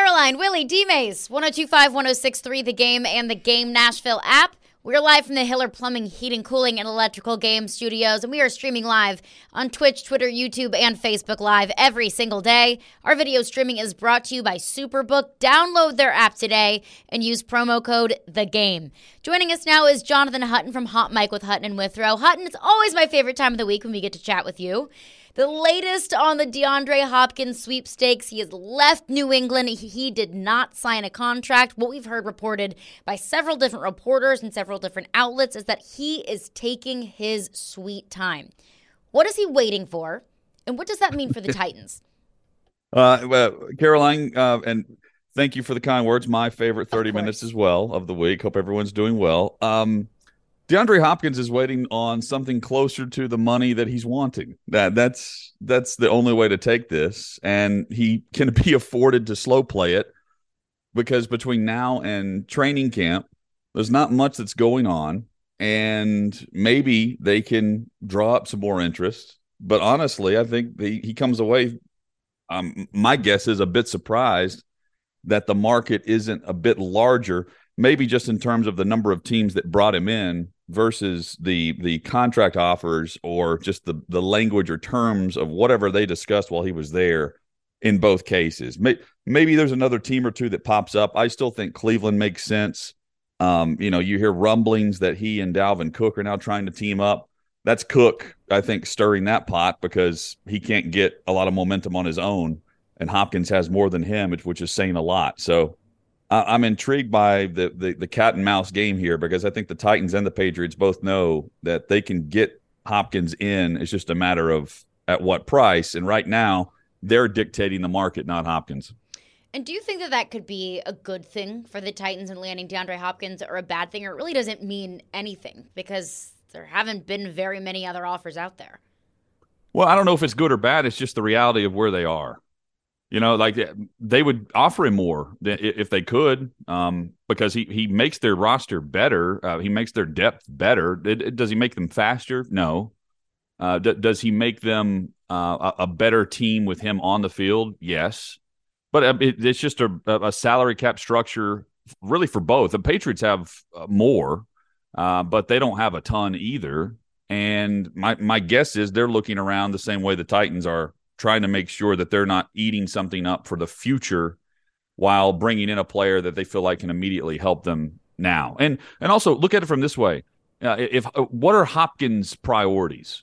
Caroline, Willie, D-Mays, 102.5, 106.3, The Game and The Game Nashville app. We're live from the Hiller Plumbing, Heating, Cooling, and Electrical Game Studios, and we are streaming live on Twitch, Twitter, YouTube, and Facebook Live every single day. Our video streaming is brought to you by Superbook. Download their app today and use promo code THEGAME. Joining us now is Jonathan Hutton from Hot Mic with Hutton and Withrow. Hutton, it's always my favorite time of the week when we get to chat with you. The latest on the DeAndre Hopkins sweepstakes, he has left New England. He did not sign a contract. What we've heard reported by several different reporters and several different outlets is that he is taking his sweet time. What is he waiting for, and what does that mean for the Titans? Well, Caroline, and thank you for the kind words. My favorite 30 minutes as well of the week. Hope everyone's doing well. DeAndre Hopkins is waiting on something closer to the money that he's wanting. That's the only way to take this, and he can be afforded to slow play it because between now and training camp, there's not much that's going on, and maybe they can draw up some more interest. But honestly, I think he comes away, my guess is, a bit surprised that the market isn't a bit larger, maybe just in terms of the number of teams that brought him in versus the contract offers or just the language or terms of whatever they discussed while he was there in both cases. Maybe there's another team or two that pops up. I still think Cleveland makes sense. You hear rumblings that he and Dalvin Cook are now trying to team up. That's Cook, I think, stirring that pot because he can't get a lot of momentum on his own, and Hopkins has more than him, which is saying a lot. So I'm intrigued by the cat and mouse game here because I think the Titans and the Patriots both know that they can get Hopkins in. It's just a matter of at what price. And right now, they're dictating the market, not Hopkins. And do you think that could be a good thing for the Titans in landing DeAndre Hopkins, or a bad thing, or it really doesn't mean anything because there haven't been very many other offers out there? Well, I don't know if it's good or bad. It's just the reality of where they are. Like they would offer him more if they could, because he makes their roster better. He makes their depth better. Does he make them faster? No. Does he make them a better team with him on the field? Yes. But it's just a salary cap structure really for both. The Patriots have more, but they don't have a ton either. And my guess is they're looking around the same way the Titans are, trying to make sure that they're not eating something up for the future while bringing in a player that they feel like can immediately help them now. And also look at it from this way. What are Hopkins' priorities?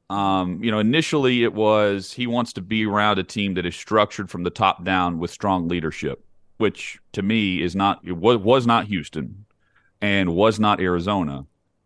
Initially it was he wants to be around a team that is structured from the top down with strong leadership, which to me was not Houston and was not Arizona.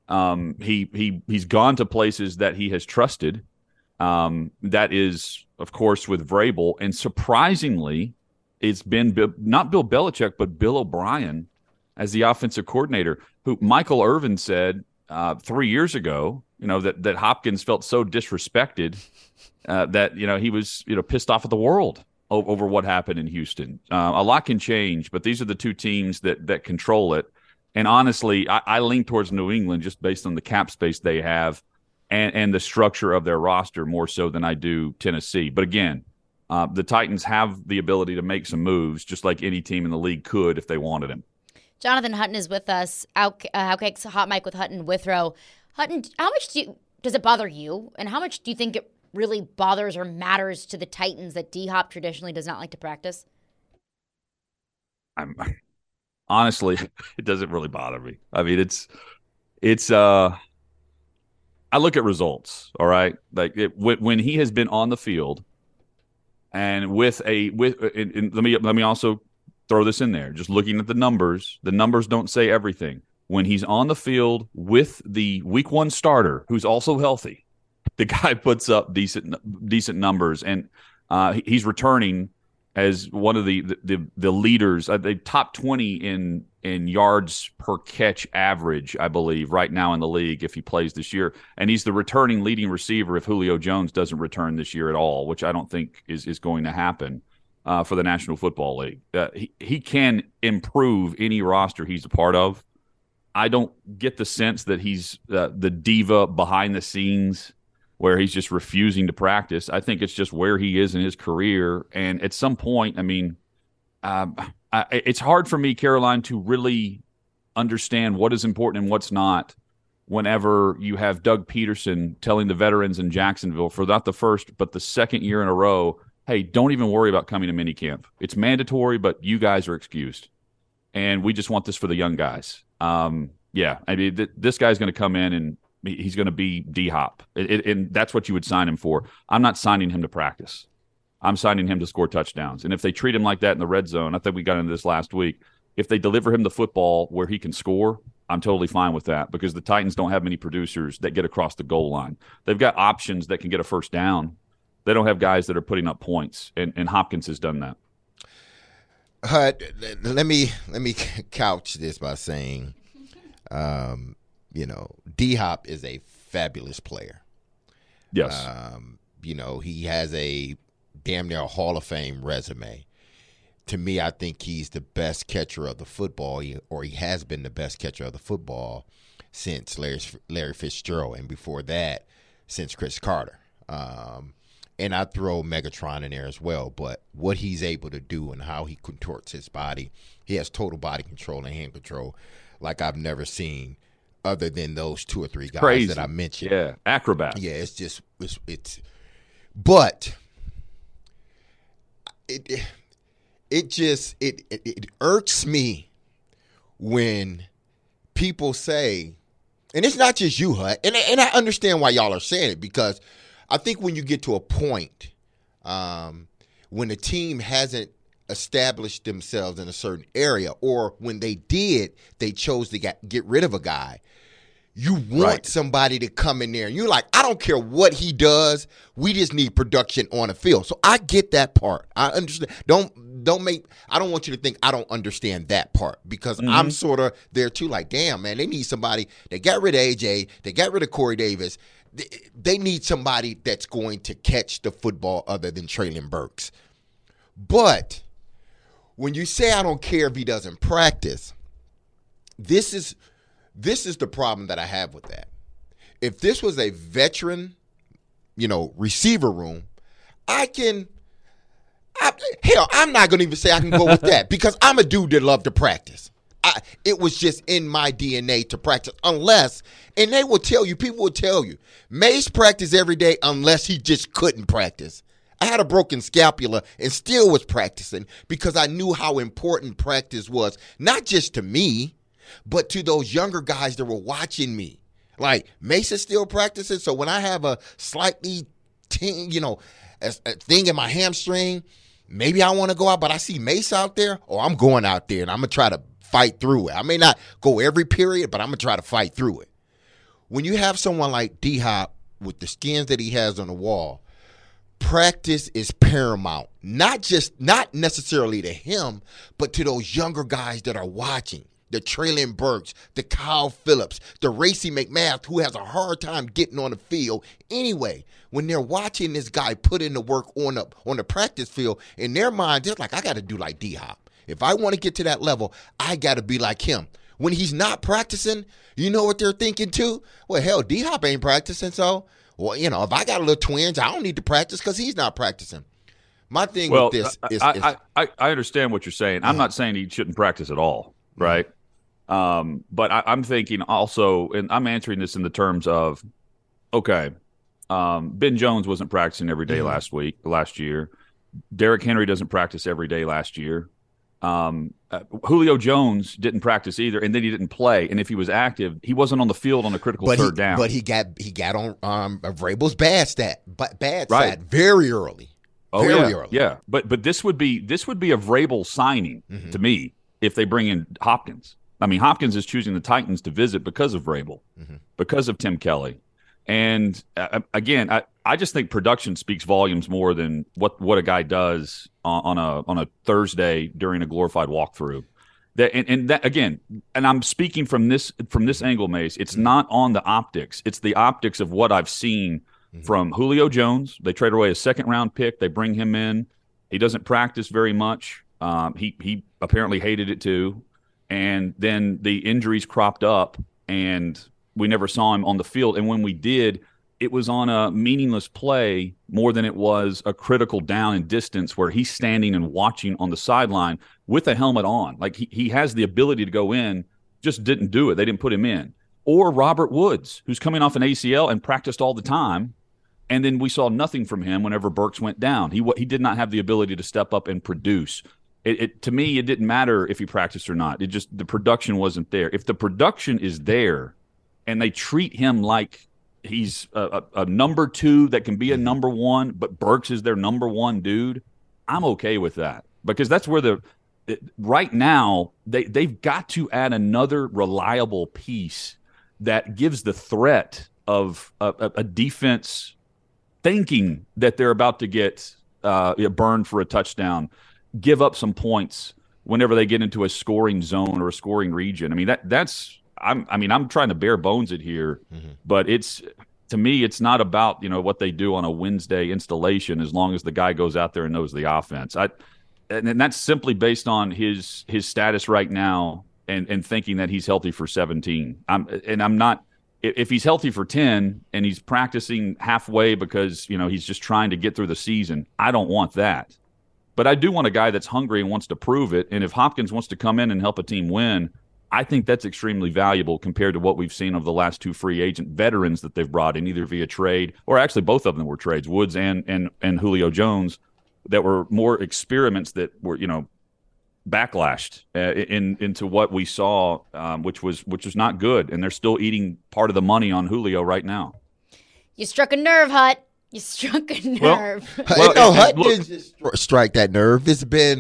He's gone to places that he has trusted. That is, of course, with Vrabel. And surprisingly, it's been not Bill Belichick, but Bill O'Brien as the offensive coordinator, who Michael Irvin said 3 years ago, that Hopkins felt so disrespected that, he was, pissed off at the world over what happened in Houston. A lot can change, but these are the two teams that control it. And honestly, I lean towards New England just based on the cap space they have and the structure of their roster more so than I do Tennessee. But again, the Titans have the ability to make some moves just like any team in the league could if they wanted him. Jonathan Hutton is with us. Outkick's Hot Mic with Hutton Withrow. Hutton, how much does it bother you, and how much do you think it really bothers or matters to the Titans that D-Hop traditionally does not like to practice? Honestly, it doesn't really bother me. I mean, it's I look at results, all right? Like when he has been on the field and and let me also throw this in there. Just looking at the numbers don't say everything. When he's on the field with the week one starter, who's also healthy, the guy puts up decent numbers, and he's returning as one of the leaders, the top 20 in yards per catch average, I believe, right now in the league if he plays this year. And he's the returning leading receiver if Julio Jones doesn't return this year at all, which I don't think is going to happen for the National Football League. He can improve any roster he's a part of. I don't get the sense that he's the diva behind the scenes where he's just refusing to practice. I think it's just where he is in his career. And at some point, I mean, It's hard for me, Caroline, to really understand what is important and what's not whenever you have Doug Peterson telling the veterans in Jacksonville for not the first but the second year in a row, hey, don't even worry about coming to minicamp. It's mandatory, but you guys are excused. And we just want this for the young guys. Yeah, I mean, this guy's going to come in and he's going to be D-Hop. And that's what you would sign him for. I'm not signing him to practice. I'm signing him to score touchdowns. And if they treat him like that in the red zone, I think we got into this last week, if they deliver him the football where he can score, I'm totally fine with that because the Titans don't have many producers that get across the goal line. They've got options that can get a first down. They don't have guys that are putting up points, and Hopkins has done that. Let me couch this by saying, D-Hop is a fabulous player. Yes. He has a damn near Hall of Fame resume. To me, I think he's the best catcher of the football, or he has been the best catcher of the football since Larry Fitzgerald, and before that, since Chris Carter. And I throw Megatron in there as well, but what he's able to do and how he contorts his body, he has total body control and hand control like I've never seen other than those two or three guys Crazy. That I mentioned. Yeah, acrobat. Yeah, but it irks me when people say, and it's not just you, Hut, and I understand why y'all are saying it, because I think when you get to a point when the team hasn't established themselves in a certain area, or when they did, they chose to get rid of a guy, you want somebody to come in there and you're like, I don't care what he does, we just need production on the field. So I get that part. I understand. I don't want you to think I don't understand that part, because I'm sort of there too, like, damn, man, they need somebody. They got rid of AJ, they got rid of Corey Davis. They need somebody that's going to catch the football other than Treylon Burks. But when you say I don't care if he doesn't practice, this is the problem that I have with that. If this was a veteran, receiver room, I'm not going to even say I can go with that, because I'm a dude that love to practice. It was just in my DNA to practice, unless, and they will tell you, people will tell you, Mace practiced every day unless he just couldn't practice. I had a broken scapula and still was practicing because I knew how important practice was, not just to me, but to those younger guys that were watching me. Like, Mace is still practicing, so when I have a slightly, a thing in my hamstring, maybe I want to go out, but I see Mace out there, I'm going out there and I'm going to try to fight through it. I may not go every period, but I'm going to try to fight through it. When you have someone like D-Hop with the skins that he has on the wall, practice is paramount. Not necessarily to him, but to those younger guys that are watching. The Treylon Burks, the Kyle Phillips, the Racey McMath, who has a hard time getting on the field. Anyway, when they're watching this guy put in the work on the practice field, in their mind, they're like, I got to do like D-Hop. If I want to get to that level, I got to be like him. When he's not practicing, you know what they're thinking too? Well, hell, D-Hop ain't practicing, so, if I got a little twinge, I don't need to practice because he's not practicing. My thing with this is I understand what you're saying. I'm not saying he shouldn't practice at all, right? But I'm thinking also, and I'm answering this in the terms of, okay, Ben Jones wasn't practicing every day last year. Derrick Henry doesn't practice every day last year. Julio Jones didn't practice either, and then he didn't play. And if he was active, he wasn't on the field on a critical third down. But he got on Vrabel's bad side very early. Very early. Yeah. But this would be a Vrabel signing to me if they bring in Hopkins. I mean, Hopkins is choosing the Titans to visit because of Vrabel, because of Tim Kelly. And again, I just think production speaks volumes more than what a guy does on a Thursday during a glorified walkthrough. And I'm speaking from this angle, Mace. It's not on the optics. It's the optics of what I've seen from Julio Jones. They trade away a second-round pick. They bring him in. He doesn't practice very much. He apparently hated it too. And then the injuries cropped up, and we never saw him on the field. And when we did, it was on a meaningless play more than it was a critical down and distance where he's standing and watching on the sideline with a helmet on. Like he has the ability to go in, just didn't do it. They didn't put him in. Or Robert Woods, who's coming off an ACL and practiced all the time. And then we saw nothing from him whenever Burks went down. He did not have the ability to step up and produce. To me, it didn't matter if he practiced or not. The production wasn't there. If the production is there and they treat him like he's a number 2 that can be a number 1, but Burks is their number 1 dude, I'm okay with that. Because that's where right now, they've got to add another reliable piece that gives the threat of a defense thinking that they're about to get burned for a touchdown, give up some points whenever they get into a scoring zone or a scoring region. I mean, I'm trying to bare bones it here, but to me, it's not about, what they do on a Wednesday installation as long as the guy goes out there and knows the offense. And that's simply based on his status right now and thinking that he's healthy for 17. I'm not. If he's healthy for 10 and he's practicing halfway because, he's just trying to get through the season, I don't want that. But I do want a guy that's hungry and wants to prove it. And if Hopkins wants to come in and help a team win, I think that's extremely valuable compared to what we've seen of the last 2 free agent veterans that they've brought in, either via trade or actually both of them were trades, Woods and Julio Jones, that were more experiments that were, backlashed into what we saw, which was not good. And they're still eating part of the money on Julio right now. You struck a nerve, Hut. You struck a nerve. Hut didn't just strike that nerve. It's been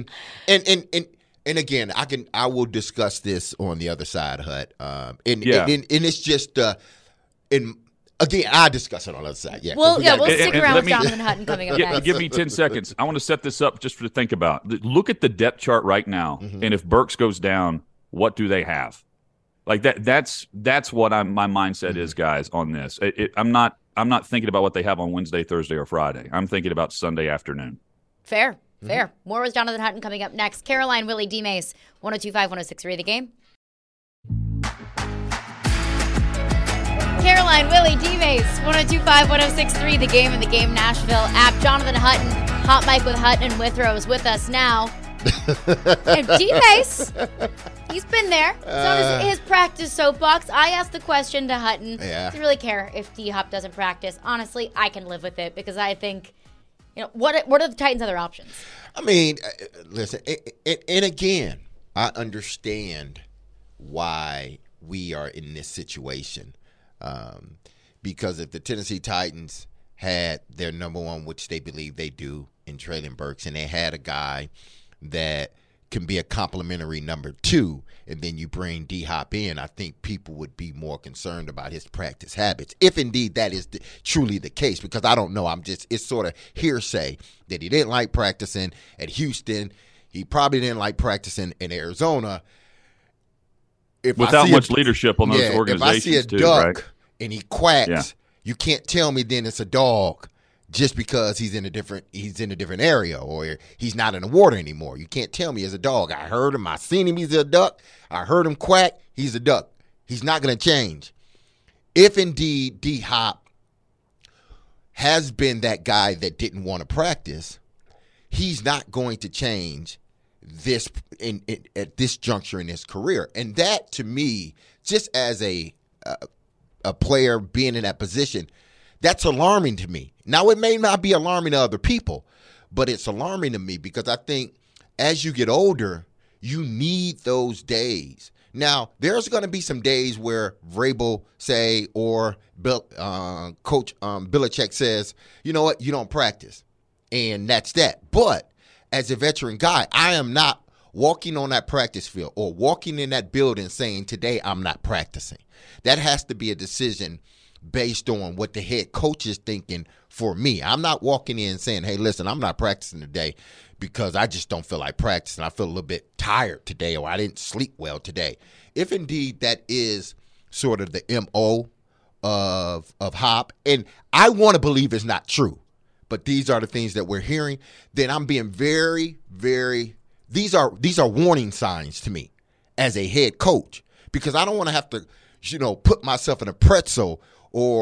and again, I will discuss this on the other side, Hut. And it's just again, I discuss it on the other side. Yeah. We'll stick around with Jonathan Hutton coming up next. Give me 10 seconds. I want to set this up just for to think about. Look at the depth chart right now, and if Burks goes down, what do they have? Like that. That's what my mindset is, guys. On this, I'm not thinking about what they have on Wednesday, Thursday, or Friday. I'm thinking about Sunday afternoon. Fair. More with Jonathan Hutton coming up next. Caroline, Willie, D. Mace, 102.5, 106.3 The Game. Caroline, Willie, D. Mace, 102.5, 106.3 The Game and the Game Nashville app. Jonathan Hutton, Hot Mic with Hutton and Withrow is with us now. And D. Mace, he's been there. It's on his practice soapbox. I asked the question to Hutton. Yeah. Doesn't really care if D-Hop doesn't practice. Honestly, I can live with it because I think, what are the Titans' other options? I mean, listen, and again, I understand why we are in this situation. Because if the Tennessee Titans had their number 1, which they believe they do, in Treylon Burks, and they had a guy that can be a complimentary number 2, and then you bring D-Hop in, I think people would be more concerned about his practice habits, if indeed that is truly the case, because I don't know. It's sort of hearsay that he didn't like practicing at Houston. He probably didn't like practicing in Arizona. Without much leadership on those organizations, if I see a duck and he quacks, you can't tell me then it's a dog just because he's in a different area or he's not in the water anymore. You can't tell me it's a dog. I heard him. I seen him. He's a duck. I heard him quack. He's a duck. He's not going to change. If indeed D-Hop has been that guy that didn't want to practice, he's not going to change this at this juncture in his career. And that, to me, just as a player being in that position, that's alarming to me. Now, it may not be alarming to other people, but it's alarming to me because I think as you get older, you need those days. Now, there's going to be some days where Vrabel say or Coach Belichick says, you know what, you don't practice, and that's that. But as a veteran guy, I am not walking on that practice field or walking in that building saying, today I'm not practicing. That has to be a decision based on what the head coach is thinking for me. I'm not walking in saying, hey, listen, I'm not practicing today because I just don't feel like practicing. I feel a little bit tired today or I didn't sleep well today. If indeed that is sort of the MO of Hop, and I want to believe it's not true, but these are the things that we're hearing, then I'm being very, very, these are warning signs to me as a head coach, because I don't want to have to, put myself in a pretzel or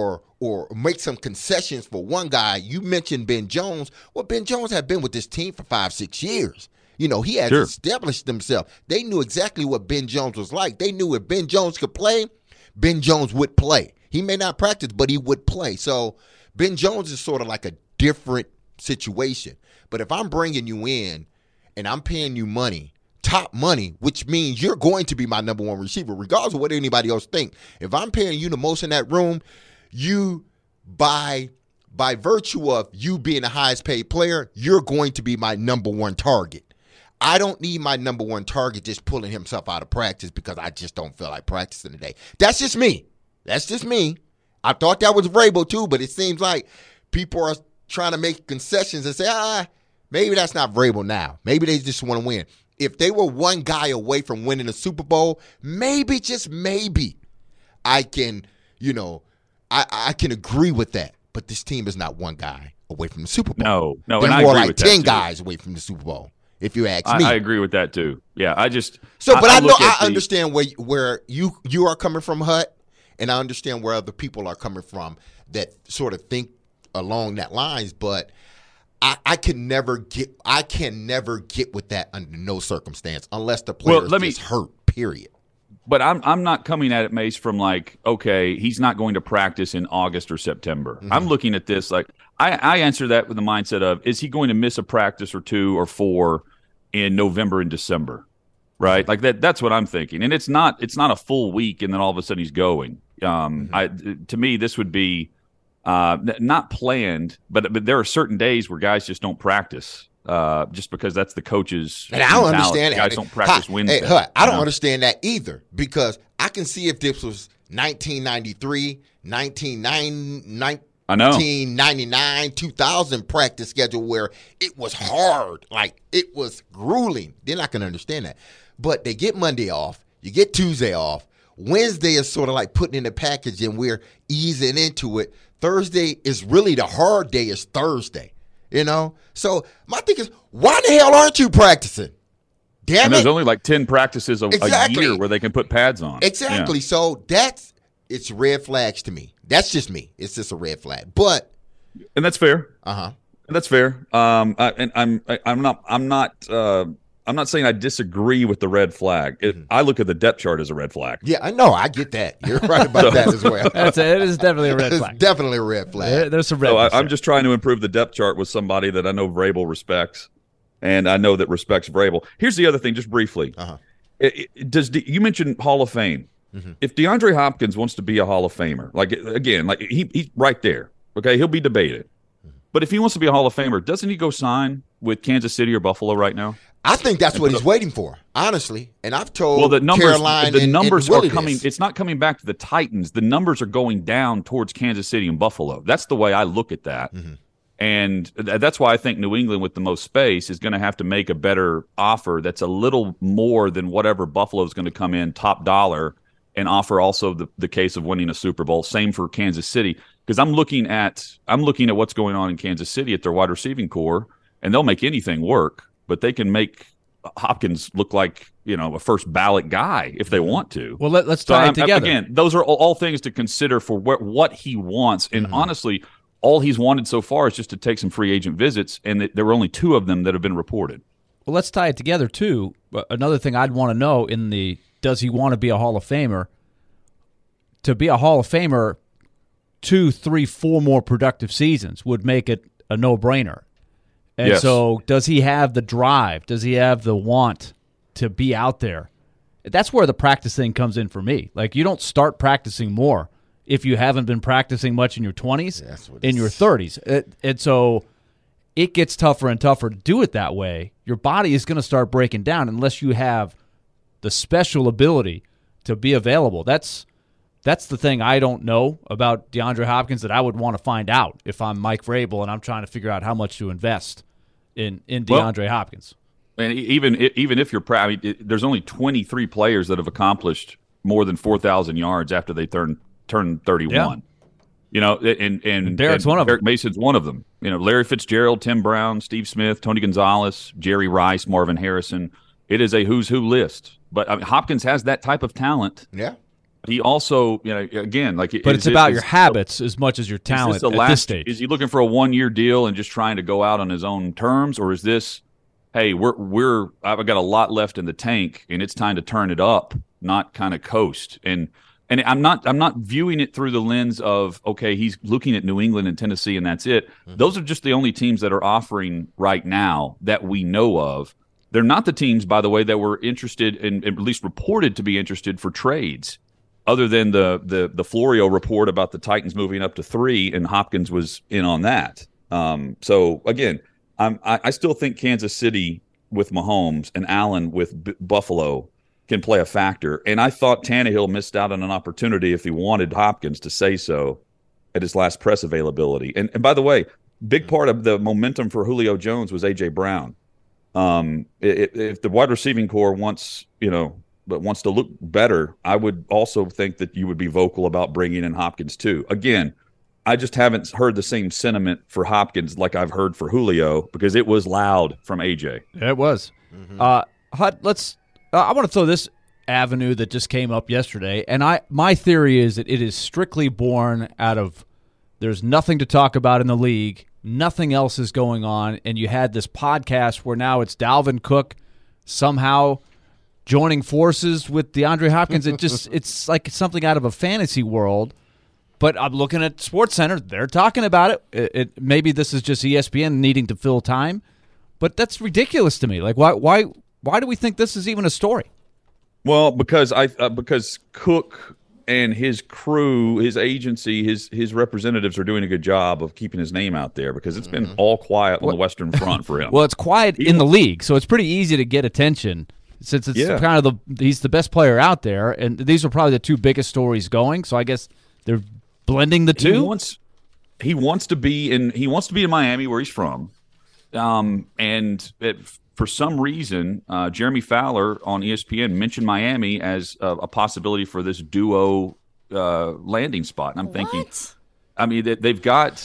or make some concessions for one guy. You mentioned Ben Jones. Well, Ben Jones had been with this team for 5-6 years. You know, he has established himself. They knew exactly what Ben Jones was like. They knew if Ben Jones could play, Ben Jones would play. He may not practice, but he would play. So Ben Jones is sort of like a different situation. But if I'm bringing you in and I'm paying you money, top money, which means you're going to be my number one receiver, regardless of what anybody else think. If I'm paying you the most in that room, you, by virtue of you being the highest paid player, you're going to be my number one target. I don't need my number one target just pulling himself out of practice because I just don't feel like practicing today. That's just me. That's just me. I thought that was Vrabel too, but it seems like people are trying to make concessions and say, maybe that's not Vrabel now. Maybe they just want to win. If they were one guy away from winning a Super Bowl, maybe, just maybe, I can, I can agree with that. But this team is not one guy away from the Super Bowl. No, they're and more I agree like with 10 that guys away from the Super Bowl. If you ask me, I agree with that too. Yeah, I understand where you are coming from, Hut, and I understand where other people are coming from that sort of think along that lines. But I can never get with that under no circumstance unless the player is hurt. Period. But I'm not coming at it, Mace, from like, okay, he's not going to practice in August or September. Mm-hmm. I'm looking at this like I answer that with the mindset of, is he going to miss a practice or 2 or 4 in November and December, right? Like that's what I'm thinking. And it's not a full week and then all of a sudden he's going. To me, this would be not planned, but there are certain days where guys just don't practice. Just because that's the coach's and I don't understand that. Guys don't practice Wednesday. I don't understand that either, because I can see if this was 1993, 1999, 2000 practice schedule where it was hard, like it was grueling, then I can understand that. But they get Monday off, you get Tuesday off. Wednesday is sort of like putting in the package and we're easing into it. Thursday is really the hard day, is Thursday. So my thing is, why the hell aren't you practicing? Damn and there's only like 10 practices a year where they can put pads on. Exactly. Yeah. So it's red flags to me. That's just me. It's just a red flag. And that's fair. That's fair. I'm not saying I disagree with the red flag. I look at the depth chart as a red flag. Yeah, I know. I get that. You're right about that as well. It is definitely a red flag. It's definitely a red flag. There's some red flags. I'm just trying to improve the depth chart with somebody that I know Vrabel respects, and I know that respects Vrabel. Here's the other thing, just briefly. You mentioned Hall of Fame. Mm-hmm. If DeAndre Hopkins wants to be a Hall of Famer, he's right there. Okay, he'll be debated. But if he wants to be a Hall of Famer, doesn't he go sign with Kansas City or Buffalo right now? I think that's what he's waiting for, honestly. And I've told the numbers are coming. It's not coming back to the Titans. The numbers are going down towards Kansas City and Buffalo. That's the way I look at that. Mm-hmm. And that's why I think New England, with the most space, is going to have to make a better offer that's a little more than whatever Buffalo is going to come in top dollar and offer also the case of winning a Super Bowl. Same for Kansas City, because I'm looking at what's going on in Kansas City at their wide receiving core, and they'll make anything work. But they can make Hopkins look like, a first ballot guy if they want to. Well, let's tie it together. Again, those are all things to consider for what he wants. And honestly, all he's wanted so far is just to take some free agent visits, and there were only 2 of them that have been reported. Well, let's tie it together, too. Another thing I'd want to know does he want to be a Hall of Famer? To be a Hall of Famer, 2, 3, 4 more productive seasons would make it a no-brainer. And so does he have the drive? Does he have the want to be out there? That's where the practice thing comes in for me. Like, you don't start practicing more if you haven't been practicing much in your 20s, in your 30s. And so it gets tougher and tougher to do it that way. Your body is going to start breaking down unless you have the special ability to be available. That's the thing I don't know about DeAndre Hopkins that I would want to find out if I'm Mike Vrabel and I'm trying to figure out how much to invest in DeAndre Hopkins. And even if you're proud, there's only 23 players that have accomplished more than 4,000 yards after they turn 31. Yeah. And Derek's one of them. Derek Mason's one of them. Larry Fitzgerald, Tim Brown, Steve Smith, Tony Gonzalez, Jerry Rice, Marvin Harrison. It is a who's who list. But Hopkins has that type of talent. Yeah. He also, again, like, but it's about your habits as much as your talent at this stage. Is he looking for a 1-year deal and just trying to go out on his own terms, or is this, hey, I've got a lot left in the tank and it's time to turn it up, not kind of coast? And I'm not viewing it through the lens of, okay, he's looking at New England and Tennessee and that's it. Mm-hmm. Those are just the only teams that are offering right now that we know of. They're not the teams, by the way, that were interested in, at least reported to be interested for trades, other than the Florio report about the Titans moving up to 3, and Hopkins was in on that. So again, I still think Kansas City with Mahomes and Allen with Buffalo can play a factor. And I thought Tannehill missed out on an opportunity, if he wanted Hopkins to say so, at his last press availability. And by the way, big part of the momentum for Julio Jones was A.J. Brown. If the wide receiving core wants to look better, I would also think that you would be vocal about bringing in Hopkins too. Again, I just haven't heard the same sentiment for Hopkins like I've heard for Julio, because it was loud from AJ. Yeah, it was. Mm-hmm. Hut, I want to throw this avenue that just came up yesterday, and my theory is that it is strictly born out of there's nothing to talk about in the league, nothing else is going on, and you had this podcast where now it's Dalvin Cook somehow joining forces with DeAndre Hopkins. It's like something out of a fantasy world. But I'm looking at SportsCenter; they're talking about it. Maybe this is just ESPN needing to fill time, but that's ridiculous to me. Like, why do we think this is even a story? Well, because Cook and his crew, his agency, his representatives are doing a good job of keeping his name out there, because it's been all quiet on the Western Front for him. Well, it's quiet in the league, so it's pretty easy to get attention since it's kind of he's the best player out there, and these are probably the two biggest stories going. So I guess they're blending the two. He wants to be in Miami, where he's from, for some reason, Jeremy Fowler on ESPN mentioned Miami as a possibility for this duo landing spot, and I'm thinking, I mean, they've got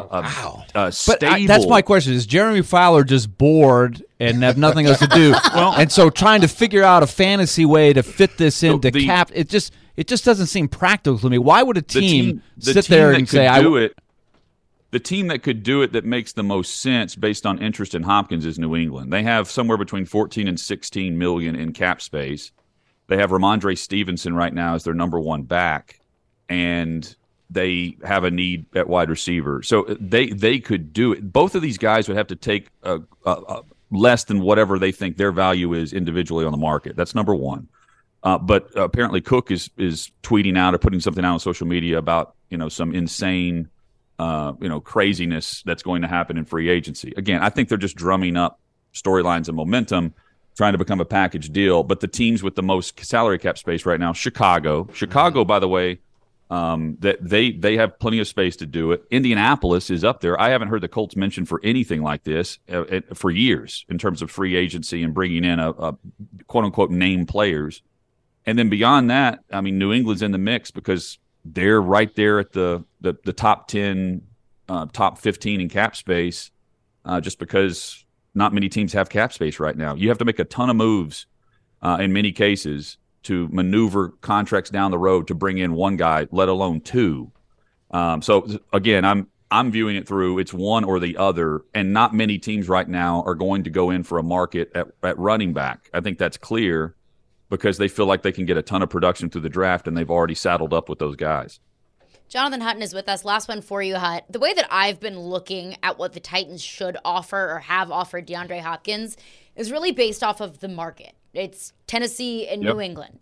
a stable. But that's my question: is Jeremy Fowler just bored and have nothing else to do? And so trying to figure out a fantasy way to fit this into cap, it just doesn't seem practical to me. Why would a team sit there and say, "I do it"? The team that could do it, that makes the most sense based on interest in Hopkins, is New England. They have somewhere between 14 and 16 million in cap space. They have Ramondre Stevenson right now as their number one back, and they have a need at wide receiver. So they could do it. Both of these guys would have to take less than whatever they think their value is individually on the market. That's number one. But apparently Cook is tweeting out or putting something out on social media about some insane craziness that's going to happen in free agency. Again, I think they're just drumming up storylines and momentum, trying to become a package deal. But the teams with the most salary cap space right now, Chicago, by the way, that they have plenty of space to do it. Indianapolis is up there. I haven't heard the Colts mentioned for anything like this for years in terms of free agency and bringing in a quote unquote name players. And then beyond that, I mean, New England's in the mix because they're right there at the top 10, top 15 in cap space, just because not many teams have cap space right now. You have to make a ton of moves in many cases to maneuver contracts down the road to bring in one guy, let alone two. So again, I'm viewing it through it's one or the other, and not many teams right now are going to go in for a market at running back. I think that's clear, because they feel like they can get a ton of production through the draft, and they've already saddled up with those guys. Jonathan Hutton is with us. Last one for you, Hut. The way that I've been looking at what the Titans should offer or have offered DeAndre Hopkins is really based off of the market. It's Tennessee and New England.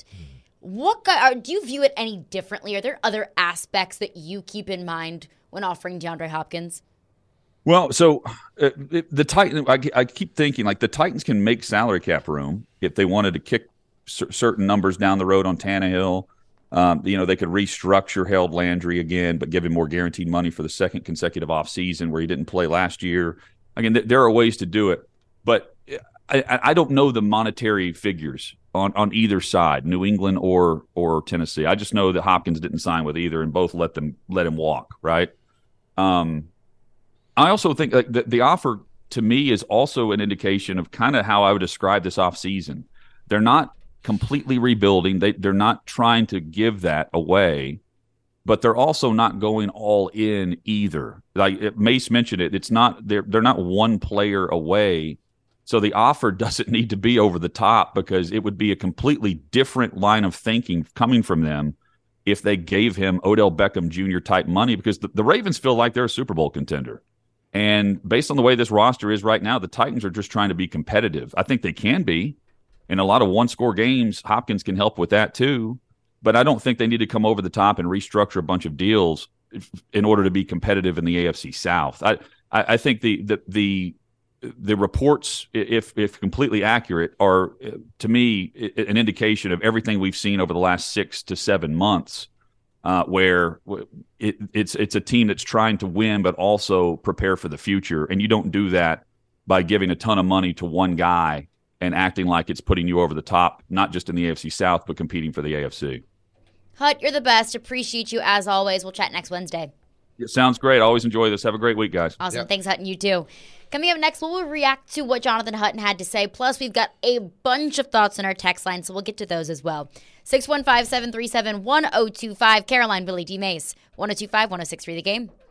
Do you view it any differently? Are there other aspects that you keep in mind when offering DeAndre Hopkins? Well, so the Titans, I keep thinking, like, the Titans can make salary cap room if they wanted to kick certain numbers down the road on Tannehill. They could restructure Harold Landry again, but give him more guaranteed money for the second consecutive offseason where he didn't play last year. Again, there are ways to do it, but I don't know the monetary figures on either side, New England or Tennessee. I just know that Hopkins didn't sign with either, and both let him walk, right? I also think the offer to me is also an indication of kind of how I would describe this offseason. They're not completely rebuilding. They're not trying to give that away, but they're also not going all in either. Like Mace mentioned it, it's not they're not one player away. So the offer doesn't need to be over the top, because it would be a completely different line of thinking coming from them if they gave him Odell Beckham Jr. type money, because the Ravens feel like they're a Super Bowl contender. And based on the way this roster is right now, the Titans are just trying to be competitive. I think they can be. In a lot of one-score games, Hopkins can help with that too. But I don't think they need to come over the top and restructure a bunch of deals in order to be competitive in the AFC South. I think the reports, if completely accurate, are, to me, an indication of everything we've seen over the last 6 to 7 months, where it's a team that's trying to win but also prepare for the future. And you don't do that by giving a ton of money to one guy and acting like it's putting you over the top, not just in the AFC South, but competing for the AFC. Hut, you're the best. Appreciate you as always. We'll chat next Wednesday. It sounds great. I always enjoy this. Have a great week, guys. Awesome. Yep. Thanks, Hutton. You too. Coming up next, we'll react to what Jonathan Hutton had to say. Plus, we've got a bunch of thoughts in our text line, so we'll get to those as well. 615-737-1025. Caroline, Willie D. Mace. 1025-1063 The Game.